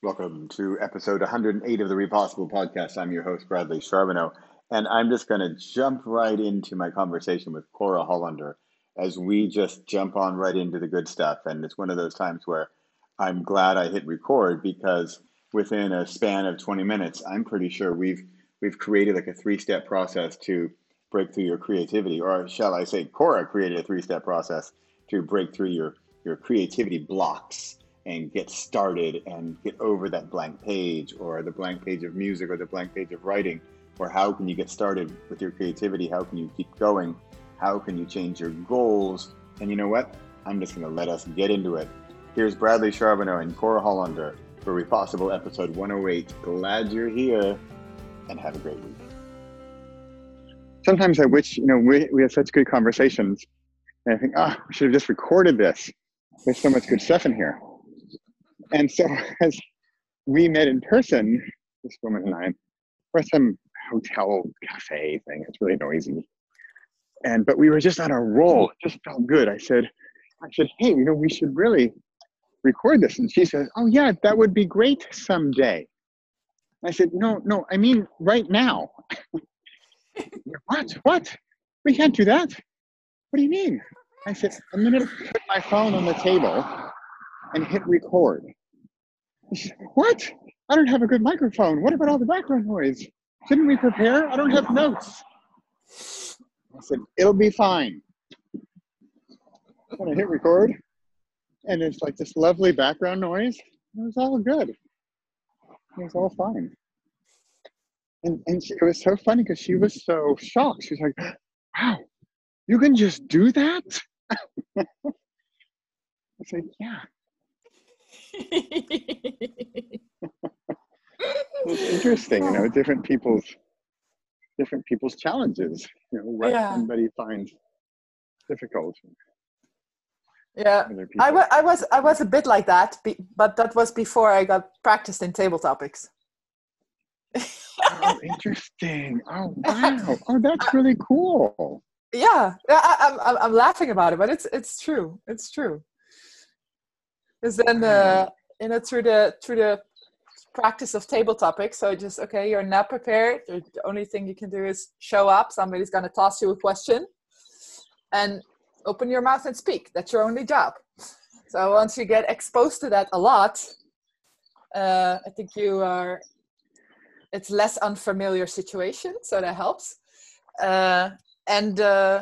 Welcome to episode 108 of the Repossible podcast. I'm your host, Bradley Charbonneau, and I'm just going to jump right into my conversation with Cora Hollander as we just jump on right into the good stuff. And it's one of those times where I'm glad I hit record because within a span of 20 minutes, I'm pretty sure we've created like a three-step process to break through your creativity, or shall I say, Cora created a three-step process to break through your creativity blocks and get started and get over that blank page or the blank page of music or the blank page of writing. Or how can you get started with your creativity? How can you keep going? How can you change your goals? And you know what? I'm just going to let us get into it. Here's Bradley Charbonneau and Cora Hollander for Repossible episode 108. Glad you're here and have a great week. Sometimes I wish, we have such good conversations and I think, we should have just recorded this. There's so much good stuff in here. And so as we met in person, this woman and I, for some hotel cafe thing, it's really noisy. But we were just on a roll. It just felt good. I said, hey, we should really record this. And she said, oh yeah, that would be great someday. I said, no, I mean right now. What? We can't do that. What do you mean? I said, I'm going to put my phone on the table and hit record. She said, what? I don't have a good microphone. What about all the background noise? Shouldn't we prepare? I don't have notes. I said, it'll be fine. When I hit record, and it's like this lovely background noise, it was all good. It was all fine. And it was so funny because she was so shocked. She was like, wow, you can just do that? I said, yeah. It's interesting, different people's challenges, what somebody finds difficult. Yeah, I was a bit like that, but that was before I got practiced in table topics. Oh, interesting. Oh, wow. Oh, that's really cool. Yeah, I'm laughing about it, but it's true. It's true. Because then through the practice of table topics, so just you're not prepared. The only thing you can do is show up. Somebody's gonna toss you a question, and open your mouth and speak. That's your only job. So once you get exposed to that a lot, I think it's less unfamiliar situation, so that helps. And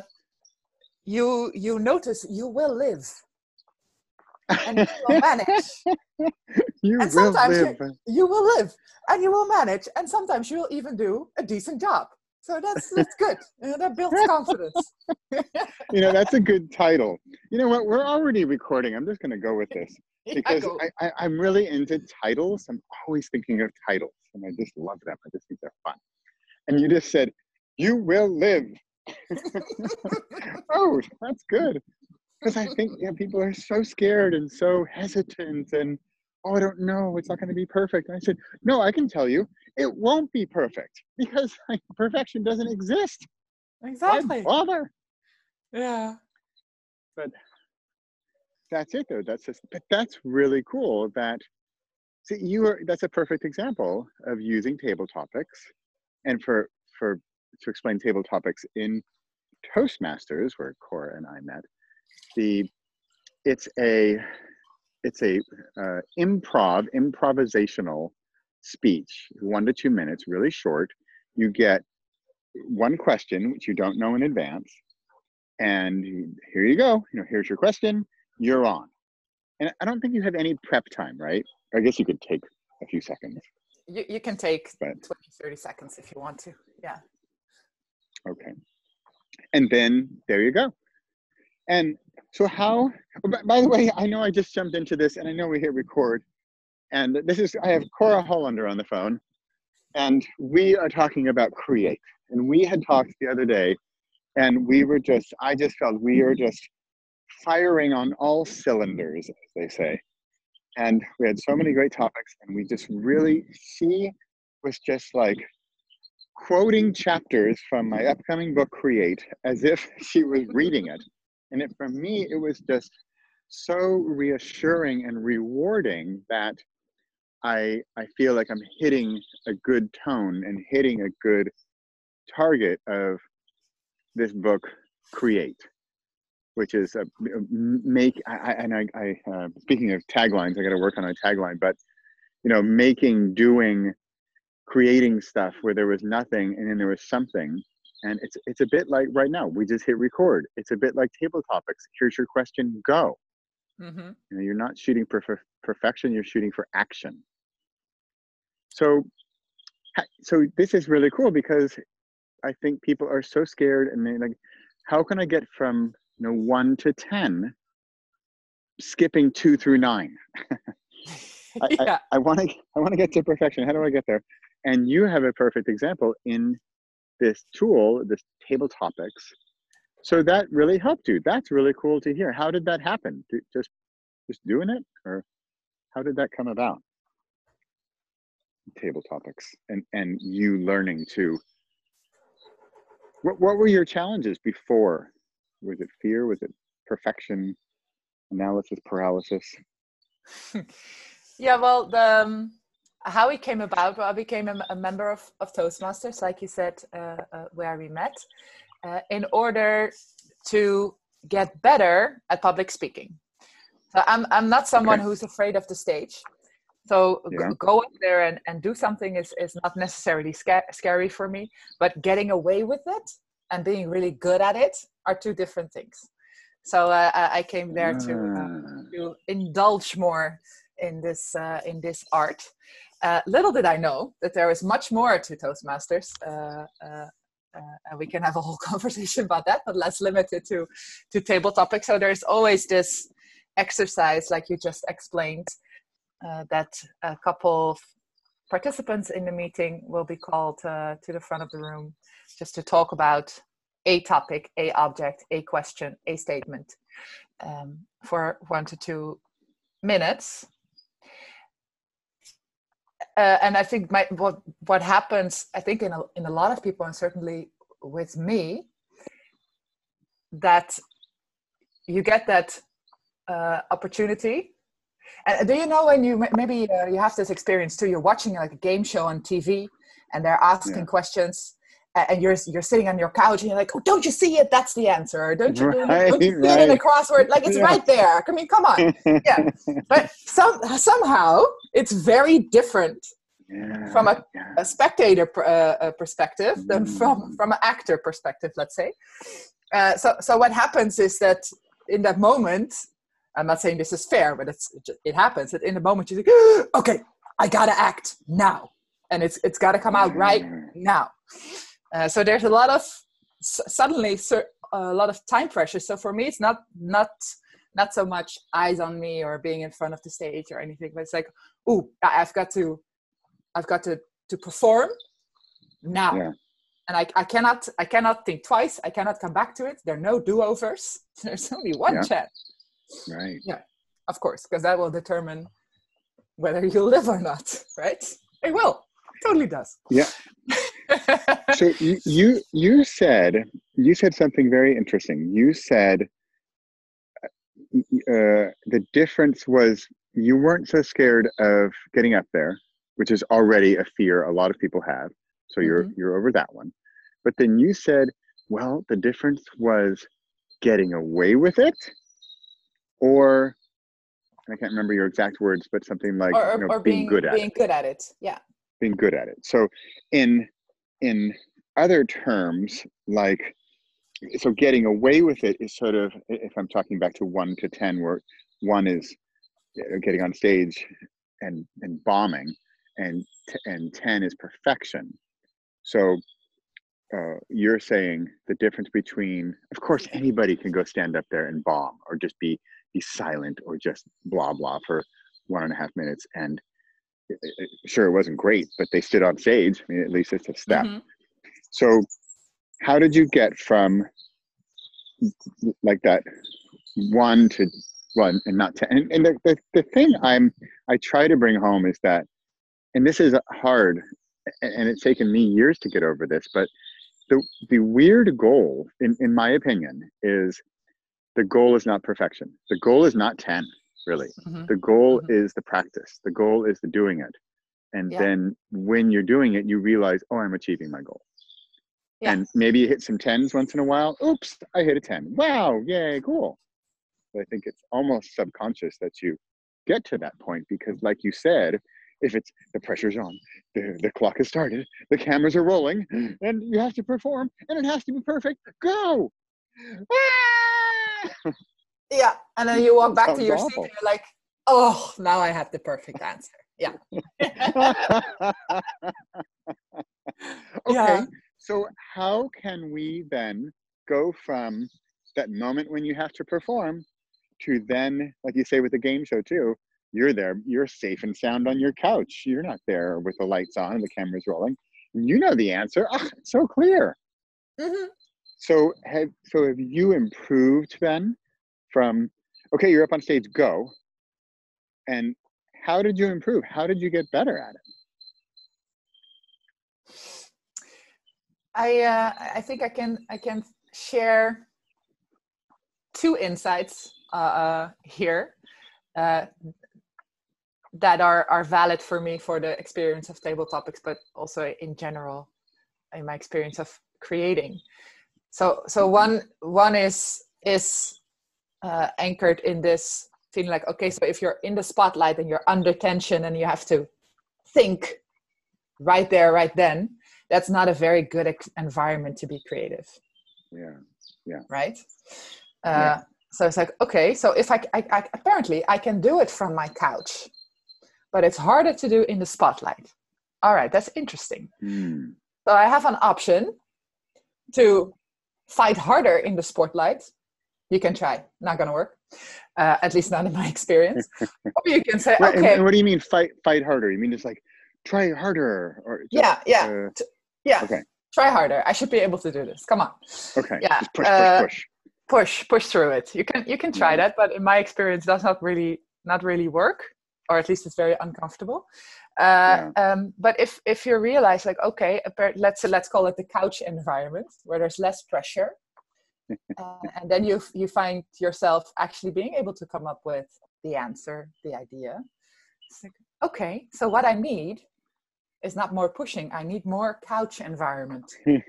you notice you will live. And you will manage. You will live and you will manage. And sometimes you will even do a decent job. So that's good. That builds confidence. That's a good title. You know what? We're already recording. I'm just going to go with this because I'm really into titles. I'm always thinking of titles and I just love them. I just think they're fun. And you just said, you will live. Oh, that's good. Because I think people are so scared and so hesitant and, I don't know, it's not going to be perfect. And I said, no, I can tell you, it won't be perfect because perfection doesn't exist. Exactly. Why bother? Yeah. But that's it, though. But that's really cool. That's a perfect example of using table topics, and to explain table topics in Toastmasters, where Cora and I met. It's a improvisational speech, 1 to 2 minutes, really short. You get one question which you don't know in advance, and here you go. Here's your question. You're on. And I don't think you have any prep time, right? I guess you could take a few seconds. You can take 20, 30 seconds if you want to. Yeah. Okay. And then there you go. And so by the way, I know I just jumped into this and I know we hit record. And I have Cora Hollander on the phone and we are talking about Create. And we had talked the other day and I just felt we are just firing on all cylinders, as they say. And we had so many great topics and we just really, she was just like quoting chapters from my upcoming book, Create, as if she was reading it. And for me, it was just so reassuring and rewarding that I feel like I'm hitting a good tone and hitting a good target of this book, Create, which is speaking of taglines, I got to work on a tagline, but making, doing, creating stuff where there was nothing and then there was something. And it's a bit like right now, we just hit record. It's a bit like Table Topics. Here's your question, go. Mm-hmm. You're not shooting for perfection, you're shooting for action. So this is really cool, because I think people are so scared, and they're like, how can I get from 1 to 10, skipping 2 through 9? Yeah. I want to get to perfection. How do I get there? And you have a perfect example in this tool, this Table Topics. So that really helped you. That's really cool to hear. How did that happen? Just doing it, or how did that come about? Table Topics and you learning to. What were your challenges before? Was it fear? Was it perfection? Analysis paralysis? Yeah, well, how it came about, well, I became a member of Toastmasters, like you said, where we met, in order to get better at public speaking. So I'm not someone who's afraid of the stage. So go up there and do something is not necessarily scary for me, but getting away with it and being really good at it are two different things. So I came there to indulge more in this art. Little did I know that there is much more to Toastmasters, and we can have a whole conversation about that, but let's limit it to Table Topics. So there's always this exercise, like you just explained, that a couple of participants in the meeting will be called to the front of the room just to talk about a topic, a object, a question, a statement, for 1 to 2 minutes. And I think what happens, I think in a lot of people, and certainly with me, that you get that opportunity. And do you know when you maybe you have this experience too? You're watching like a game show on TV, and they're asking questions, and you're sitting on your couch, and you're like, "Oh, don't you see it? That's the answer." Or, don't you see it in a crossword? Like, it's right there. I mean, come on. Yeah, but somehow it's very different from a spectator perspective than from an actor perspective, let's say. So what happens is that in that moment, I'm not saying this is fair, but it happens that in the moment you think, okay, I gotta act now, and it's gotta come out right now. So there's a lot of suddenly a lot of time pressure. So for me, it's not so much eyes on me or being in front of the stage or anything, but it's like, ooh, I've got to perform now. Yeah. And I cannot think twice. I cannot come back to it. There are no do-overs. There's only one chance. Right. Yeah, of course, because that will determine whether you live or not, right? It will. It totally does. Yeah. So you said something very interesting. You said the difference was you weren't so scared of getting up there, which is already a fear a lot of people have. So you're over that one. But then you said, well, the difference was getting away with it, or I can't remember your exact words, but something like or being good at it. Yeah. Being good at it. So in other terms, like, so getting away with it is sort of, if I'm talking back to 1 to 10, where 1 is getting on stage and bombing, and 10 is perfection. So you're saying the difference between, of course, anybody can go stand up there and bomb, or just be silent, or just blah blah for 1.5 minutes, and sure, it wasn't great, but they stood on stage. I mean, at least it's a step. So how did you get from like that 1 to 1 and not 10? And the thing I try to bring home is that, and this is hard, and it's taken me years to get over this, but the weird goal, in my opinion, is the goal is not perfection. The goal is not 10. really. Mm-hmm. The goal Mm-hmm. is the practice. The goal is the doing it. And Yeah. then when you're doing it, you realize, oh, I'm achieving my goal. Yeah. And maybe you hit some 10s once in a while. Oops, I hit a 10. Wow, yay, cool. But I think it's almost subconscious that you get to that point because, like you said, if it's the pressure's on, the clock has started, the cameras are rolling, and you have to perform, and it has to be perfect. Go! Ah! Yeah. And then you walk That back to sounds your seat and awful. you're like, oh, now I have the perfect answer. Yeah. Okay, Yeah. so how can we then go from that moment when you have to perform to then, like you say with the game show too, you're there, you're safe and sound on your couch. You're not there with the lights on and the cameras rolling. You know the answer. Oh, it's so clear. Mm-hmm. So have you improved then from, okay, you're up on stage, go. And how did you improve? How did you get better at it? I think I can share two insights here that are valid for me for the experience of table topics, but also in general in my experience of creating. So one is anchored in this feeling like, okay, so if you're in the spotlight and you're under tension and you have to think right there, right then, that's not a very good environment to be creative. Yeah. Right. Yeah. So it's like, okay, so if I apparently I can do it from my couch, but it's harder to do in the spotlight. All right, that's interesting. So I have an option to fight harder in the spotlight. You can try. Not going to work. At least not in my experience. Or you can say, Right, okay. and what do you mean fight harder? You mean just like try harder, or just, yeah. Okay. Try harder. I should be able to do this. Come on. Okay. Yeah. Just Push through it. You can try that, but in my experience, does not really work, or at least it's very uncomfortable. But if you realize, like, okay, let's call it the couch environment where there's less pressure, and then you find yourself actually being able to come up with the answer, the idea. It's like, okay, so what I need is not more pushing. I need more couch environment.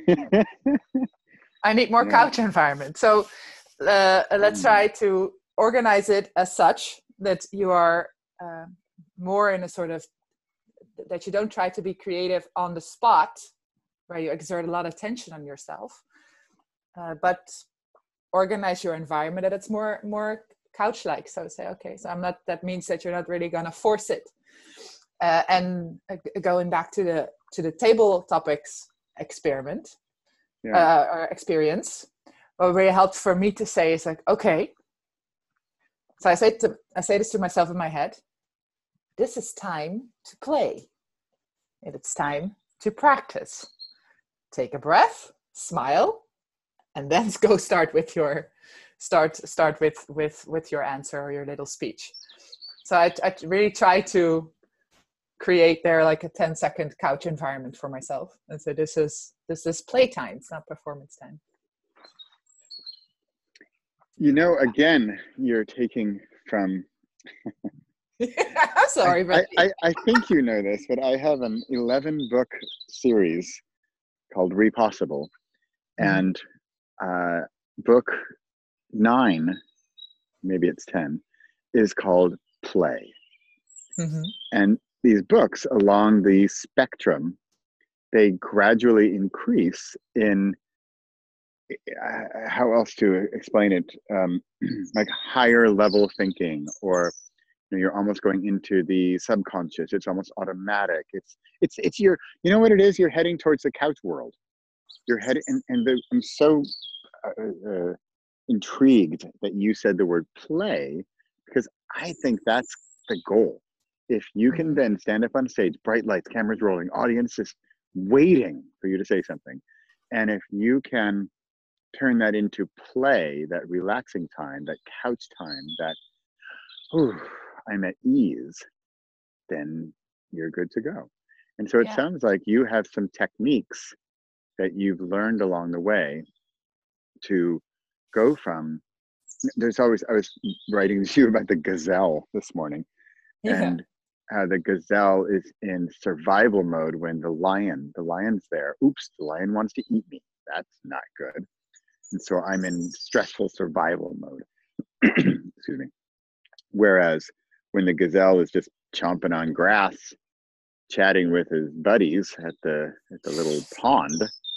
I need more couch environment. So let's try to organize it as such that you are more in a sort of, that you don't try to be creative on the spot where you exert a lot of tension on yourself, but organize your environment that it's more couch-like. So say, okay, so that means that you're not really going to force it. And going back to the table topics experiment or experience, what really helped for me to say is like, okay, so I say this to myself in my head: this is time to play. It's time to practice. Take a breath, smile, and then go start with your answer or your little speech. So I really try to create there like a 10-second couch environment for myself, and so this is playtime. It's not performance time. Again, you're taking from. I'm sorry, but I think you know this, but I have an 11-book series called Repossible, and book 9, maybe it's 10, is called Play. And these books along the spectrum, they gradually increase in, how else to explain it, like higher level thinking, or you're almost going into the subconscious. It's almost automatic. It's your, what it is? You're heading towards the couch world. You're heading, I'm so intrigued that you said the word play, because I think that's the goal. If you can then stand up on stage, bright lights, cameras rolling, audience is waiting for you to say something, and if you can turn that into play, that relaxing time, that couch time, that I'm at ease, then you're good to go. And so it sounds like you have some techniques that you've learned along the way to go from I was writing to you about the gazelle this morning, Yeah. and how the gazelle is in survival mode when the lion's there. Oops, the lion wants to eat me. That's not good. And so I'm in stressful survival mode. Excuse me. Whereas when the gazelle is just chomping on grass, chatting with his buddies at the little pond,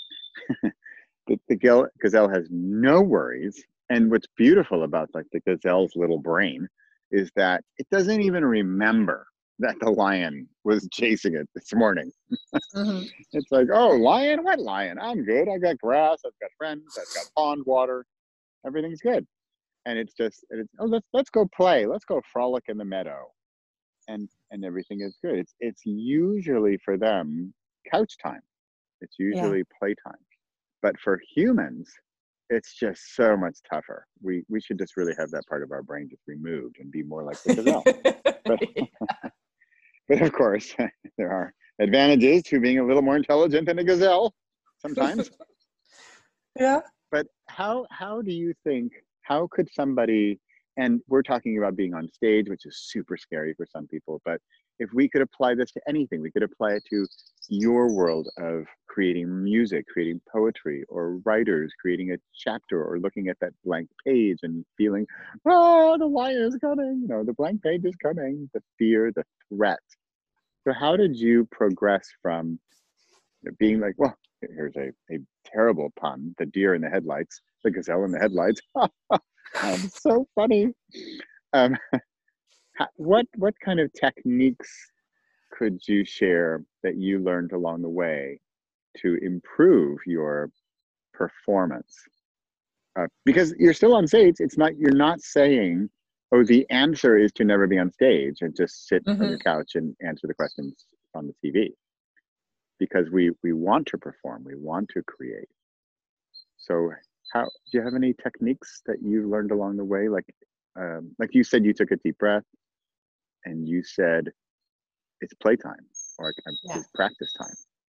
the gazelle has no worries. And what's beautiful about like the gazelle's little brain is that it doesn't even remember that the lion was chasing it this morning. Mm-hmm. It's like, oh, lion? What lion? I'm good. I got grass. I've got friends. I've got pond water. Everything's good. And oh, let's go play. Let's go frolic in the meadow, and everything is good. It's usually for them couch time. It's Yeah. usually playtime. But for humans, it's just so much tougher. We should just really have that part of our brain just removed and be more like the gazelle. But but of course, there are advantages to being a little more intelligent than a gazelle sometimes. Yeah. But how do you think, how could somebody, and we're talking about being on stage, which is super scary for some people, but if we could apply this to anything, we could apply it to your world of creating music, creating poetry, or writers creating a chapter, or looking at that blank page and feeling, oh, the lion is coming, you know, the blank page is coming, the fear, the threat. So how did you progress from being like, well, here's a terrible pun, the deer in the headlights, the gazelle in the headlights. So funny. Um, what kind of techniques could you share that you learned along the way to improve your performance? Because you're still on stage. It's not, you're not saying, oh, the answer is to never be on stage and just sit on Mm-hmm. your couch and answer the questions on the TV. Because we want to perform, we want to create. So how do you have any techniques that you learned along the way? Like you said, you took a deep breath and you said it's playtime, or Yeah. it's practice time.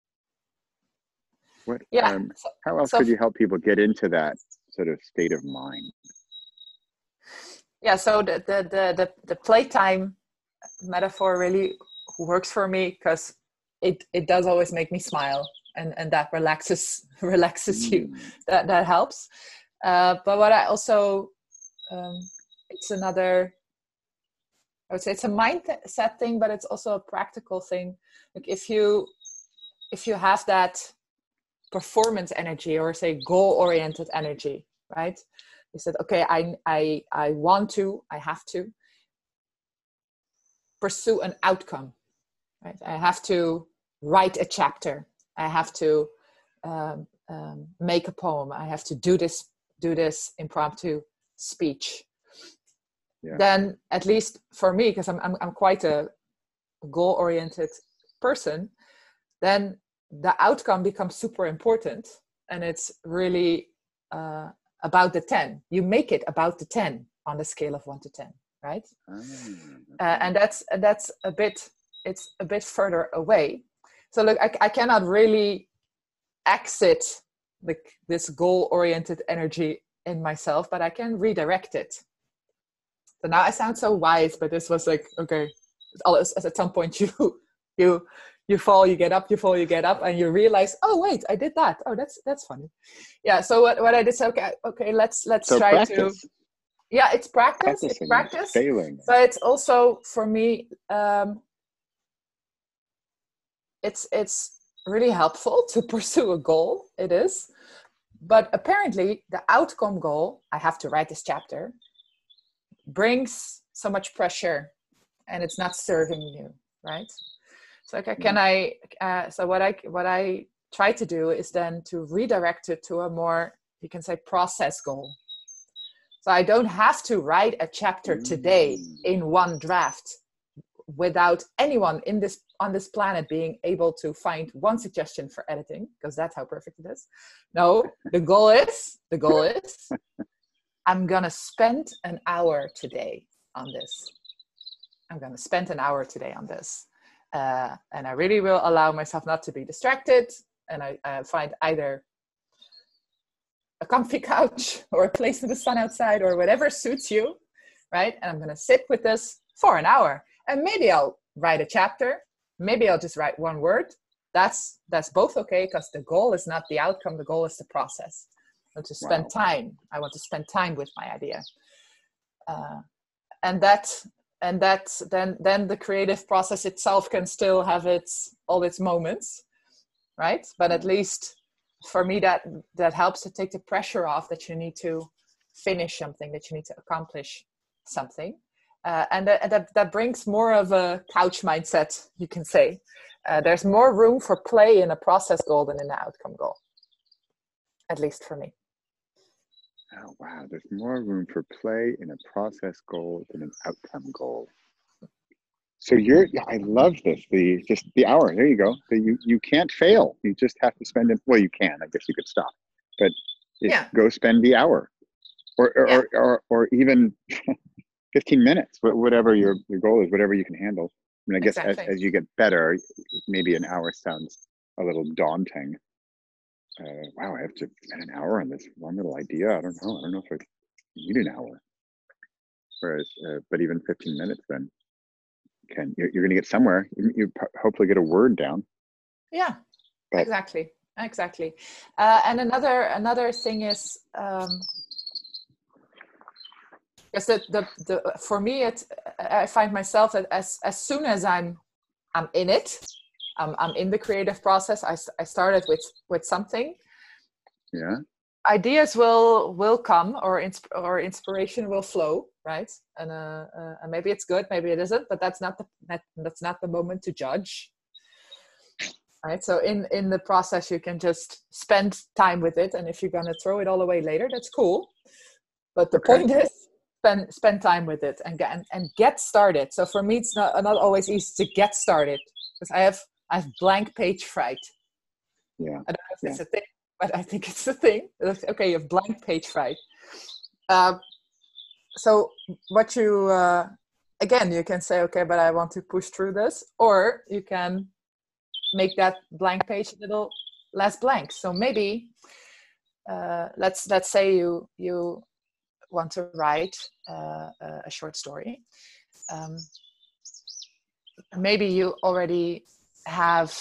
What Yeah. how else could you help people get into that sort of state of mind? Yeah. So the playtime metaphor really works for me because it does always make me smile, and that relaxes you. That helps. But what I also it's another, I would say it's a mindset thing, but it's also a practical thing. Like if you have that performance energy, or say goal-oriented energy, right? You said, okay, I want to, I have to pursue an outcome, right? I have to write a chapter. I have to make a poem. I have to do this impromptu speech. Yeah. Then, at least for me, because I'm quite a goal-oriented person, then the outcome becomes super important, and it's really about the 10. You make it about the 10 on the scale of 1 to 10, right? And that's a bit, it's a bit further away. So look, I cannot really exit this goal-oriented energy in myself, but I can redirect it. So now I sound so wise, but this was like, okay, at some point you fall, you get up, you fall, you get up, and you realize, oh wait, I did that. Oh, that's funny. Yeah. So what I did, so okay, let's so try practice. To. Yeah, it's practice. Practicing, it's practice. Failing. So it's also for me, it's really helpful to pursue a goal. It is, but apparently the outcome goal, I have to write this chapter, brings so much pressure, and it's not serving you, right? So so what I try to do is then to redirect it to a more, you can say, process goal. So I don't have to write a chapter today in one draft without anyone on this planet being able to find one suggestion for editing, because that's how perfect it is. No, the goal is I'm gonna spend an hour today on this. I'm gonna spend an hour today on this. And I really will allow myself not to be distracted. And I find either a comfy couch or a place in the sun outside or whatever suits you, right? And I'm going to sit with this for an hour. And maybe I'll write a chapter. Maybe I'll just write one word. That's both okay, because the goal is not the outcome. The goal is the process. I want to spend time. I want to spend time with my idea. And then the creative process itself can still have all its moments, right? But at least for me, that helps to take the pressure off that you need to finish something, that you need to accomplish something. And that brings more of a couch mindset, you can say. There's more room for play in a process goal than in the outcome goal, at least for me. Oh, wow. There's more room for play in a process goal than an outcome goal. So I love this. The hour, there you go. You can't fail. You just have to spend it. Well, you can, I guess you could stop, but go spend the hour or even 15 minutes, whatever your goal is, whatever you can handle. I mean, I guess as you get better, maybe an hour sounds a little daunting. Wow, I have to spend an hour on this one little idea. I don't know if I need an hour. Whereas, but even 15 minutes, then you're going to get somewhere. You hopefully get a word down. Yeah, exactly. And another thing is, because for me, I find myself that as soon as I'm in it, I'm in the creative process. I started with something. Yeah. Ideas will come, or inspiration will flow, right? And maybe it's good, maybe it isn't, but that's not the moment to judge, right? So in the process, you can just spend time with it, and if you're gonna throw it all away later, that's cool. But the point is, spend time with it and get started. So for me, it's not always easy to get started, because I have blank page fright. Yeah. I don't know if it's a thing, but I think it's a thing. Okay, you have blank page fright. So what you again, you can say, okay, but I want to push through this, or you can make that blank page a little less blank. So maybe let's say you want to write a short story. Maybe you already have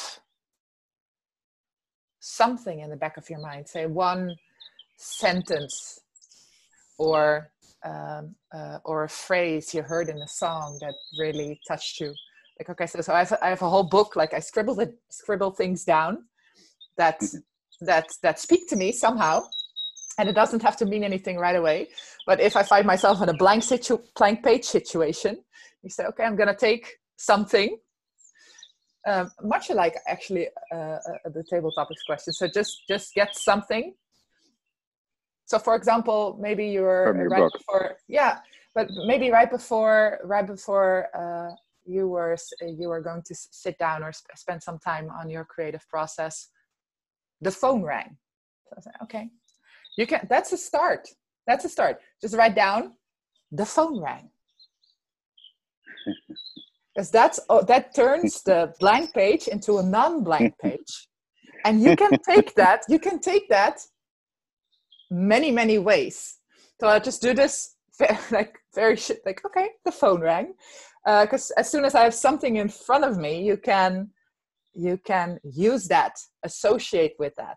something in the back of your mind, say one sentence or a phrase you heard in a song that really touched you. Like, okay, so I have a whole book, like I scribble things down that speak to me somehow. And it doesn't have to mean anything right away. But if I find myself in a blank page situation, you say, okay, I'm going to take something, much like actually the table topics question. So just get something. So for example, maybe you're right before, but maybe right before you were going to sit down or spend some time on your creative process, the phone rang. So I said, okay. That's a start. Just write down, the phone rang. Because that turns the blank page into a non-blank page. And you can take that many, many ways. So I'll just do this okay, the phone rang. Because as soon as I have something in front of me, you can use that, associate with that.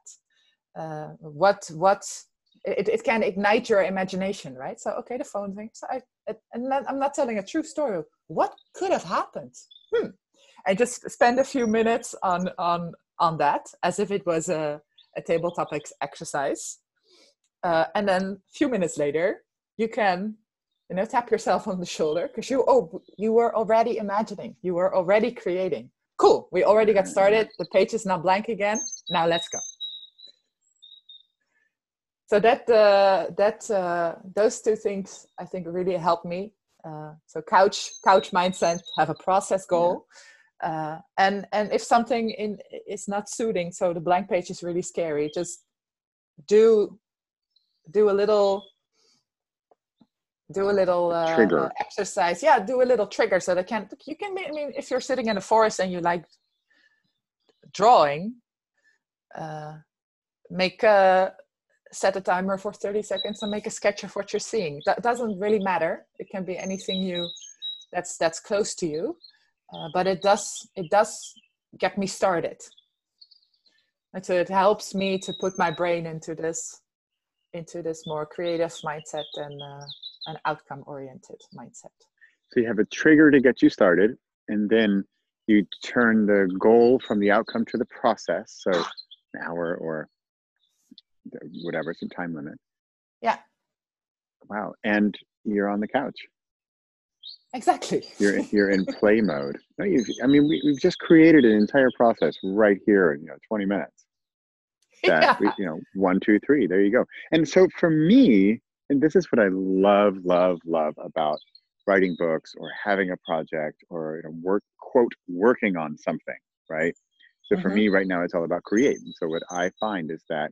It can ignite your imagination, right? So, okay, the phone thing. So I'm not telling a true story. What could have happened? I just spend a few minutes on that, as if it was a table topics exercise, and then a few minutes later, you can, tap yourself on the shoulder, because you were already imagining, you were already creating. Cool, we already got started. The page is not blank again. Now let's go. So those two things I think really help me. So couch mindset, have a process goal, and if something is not suiting, so the blank page is really scary, just do a little trigger exercise. Do a little trigger so that you can. I mean, if you're sitting in a forest and you like drawing, make set a timer for 30 seconds and make a sketch of what you're seeing. That doesn't really matter. It can be anything that's close to you, but it does get me started. And so it helps me to put my brain into this more creative mindset and an outcome oriented mindset. So you have a trigger to get you started, and then you turn the goal from the outcome to the process. So an hour or whatever, some time limit. Yeah. Wow. And you're on the couch. Exactly. You're in play mode. We've just created an entire process right here in 20 minutes. That Yeah. 1, 2, 3. There you go. And so for me, and this is what I love about writing books or having a project or working on something, right? So for me right now, it's all about create. And so what I find is that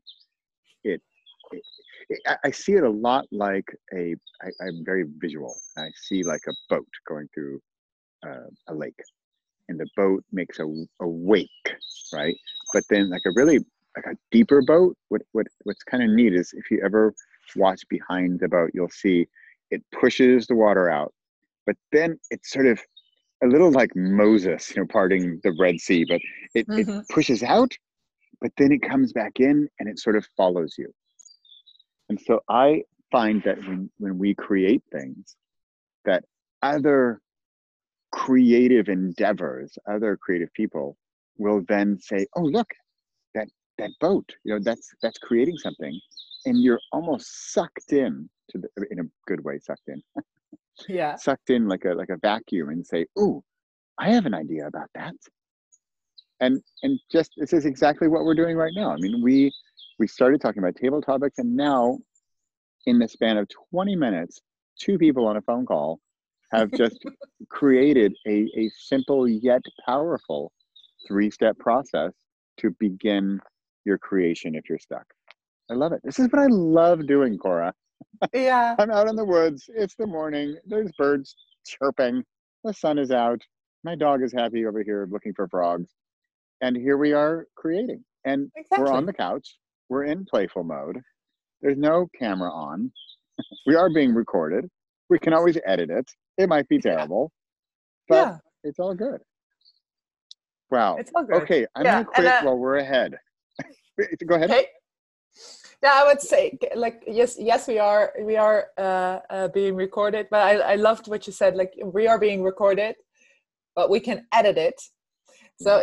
I see it a lot like I'm very visual. I see like a boat going through a lake, and the boat makes a wake, right? But then like a deeper boat, what's kind of neat is if you ever watch behind the boat, you'll see it pushes the water out, but then it's sort of a little like Moses, parting the Red Sea, but it pushes out, but then it comes back in and it sort of follows you. And so I find that when we create things, that other creative endeavors, other creative people will then say, oh, look, that boat, that's creating something. And you're almost sucked in in a good way, sucked in. Yeah. Sucked in like a vacuum and say, ooh, I have an idea about that. And just, this is exactly what we're doing right now. I mean, we started talking about table topics, and now in the span of 20 minutes, 2 people on a phone call have just created a simple yet powerful 3-step process to begin your creation if you're stuck. I love it. This is what I love doing, Cora. Yeah. I'm out in the woods. It's the morning. There's birds chirping. The sun is out. My dog is happy over here looking for frogs. And here we are creating. And We're on the couch. We're in playful mode. There's no camera on. We are being recorded. We can always edit it. It might be terrible, but it's all good. Wow. It's all good. Okay, I'm going to quit while we're ahead. Go ahead. Okay. Yeah, I would say, like, yes, we are being recorded, but I loved what you said. Like, we are being recorded, but we can edit it. So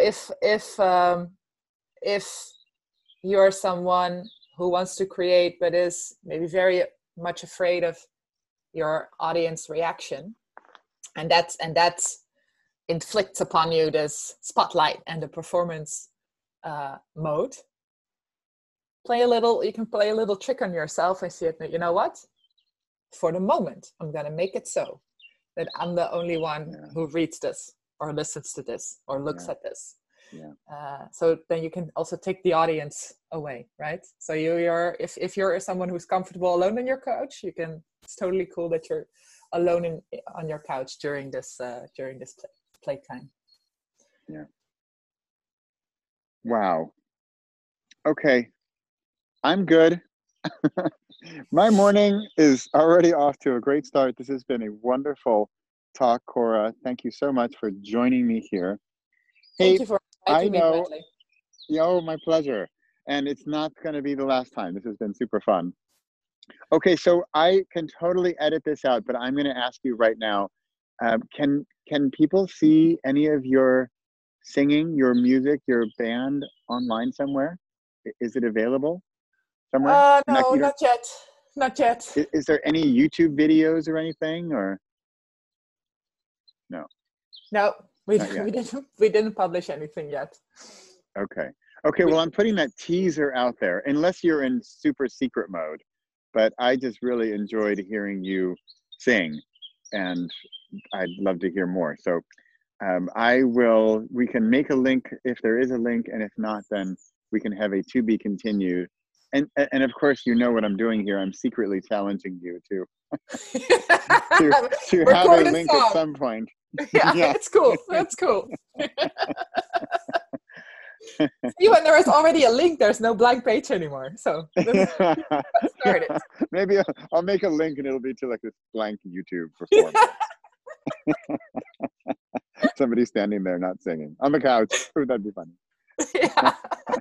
if you're someone who wants to create but is maybe very much afraid of your audience reaction, and that's inflicts upon you this spotlight and the performance mode, you can play a little trick on yourself and say, you know what, for the moment I'm going to make it so that I'm the only one who reads this or listens to this or looks at this. So then you can also take the audience away, right? So if you're someone who's comfortable alone on your couch, it's totally cool that you're alone on your couch during this playtime. Yeah. Wow. Okay. I'm good. My morning is already off to a great start. This has been a wonderful talk, Cora. Thank you so much for joining me here. Thank you for inviting me, Bradley. My pleasure. And it's not going to be the last time. This has been super fun. Okay, so I can totally edit this out, but I'm going to ask you right now, can people see any of your singing, your music, your band online somewhere? Is it available somewhere? No, not yet. Not yet. Is there any YouTube videos or anything, or no? No, we didn't publish anything yet. Okay. Well, I'm putting that teaser out there, unless you're in super secret mode. But I just really enjoyed hearing you sing, and I'd love to hear more. So we can make a link if there is a link, and if not, then we can have a to be continued. And of course, you know what I'm doing here. I'm secretly challenging you to have a link at some point. Yeah, it's cool. That's cool. See, when there is already a link, there's no blank page anymore. So let's start it. Maybe I'll make a link and it'll be to like this blank YouTube performance. Somebody standing there not singing on the couch. Ooh, that'd be funny. Yeah.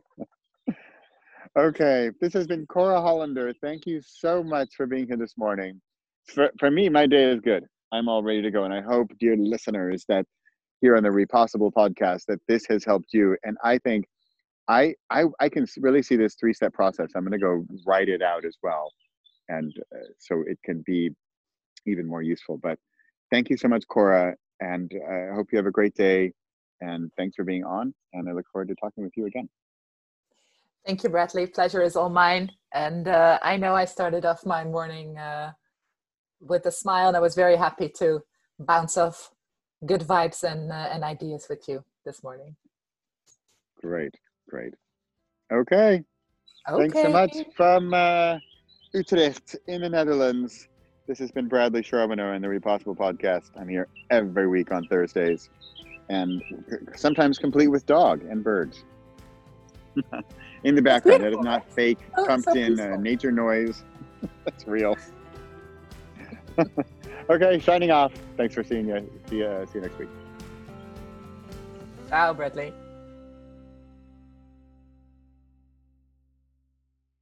Okay, this has been Cora Hollander. Thank you so much for being here this morning. For me, my day is good. I'm all ready to go. And I hope, dear listeners, that here on the Repossible podcast, that this has helped you. And I think I can really see this 3-step process. I'm going to go write it out as well. And so it can be even more useful. But thank you so much, Cora. And I hope you have a great day. And thanks for being on. And I look forward to talking with you again. Thank you, Bradley. Pleasure is all mine. And I know I started off my morning with a smile, and I was very happy to bounce off good vibes and ideas with you this morning. Great. Okay. Thanks so much from Utrecht in the Netherlands. This has been Bradley Charbonneau and the Repossible podcast. I'm here every week on Thursdays, and sometimes complete with dog and birds. In the background. That is not fake, pumped in nature noise. That's real. Okay, signing off. Thanks for seeing you. See you next week. Ciao, Bradley.